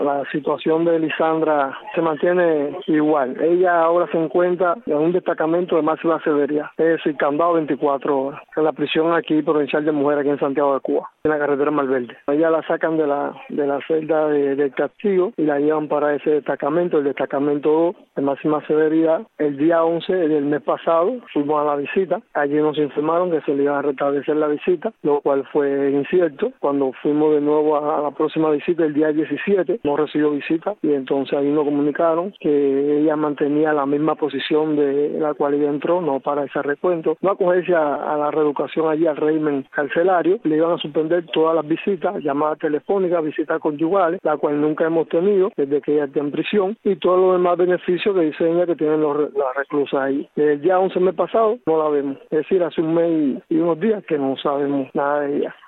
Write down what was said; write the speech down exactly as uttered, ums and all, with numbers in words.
La situación de Lisandra se mantiene igual. Ella ahora se encuentra en un destacamento de máxima severidad, es decir, candado veinticuatro horas, en la prisión aquí provincial de mujeres aquí en Santiago de Cuba, en la carretera Malverde. Ella la sacan de la de la celda de, del castigo y la llevan para ese destacamento, el destacamento dos de máxima severidad. El día once del mes pasado fuimos a la visita. Allí nos informaron que se le iba a restablecer la visita, lo cual fue incierto. Cuando fuimos de nuevo a la próxima visita, el día diecisiete, no recibió visita y entonces ahí nos comunicaron que ella mantenía la misma posición de la cual ella entró, no para ese recuento, no acogerse a, a la reeducación allí al régimen carcelario. Le iban a suspender todas las visitas, llamadas telefónicas, visitas conyugales, la cual nunca hemos tenido desde que ella está en prisión, y todos los demás beneficios que dice ella que tienen los, las reclusas ahí. Desde el día once mes pasado no la vemos, es decir, hace un mes y, y unos días que no sabemos nada de ella.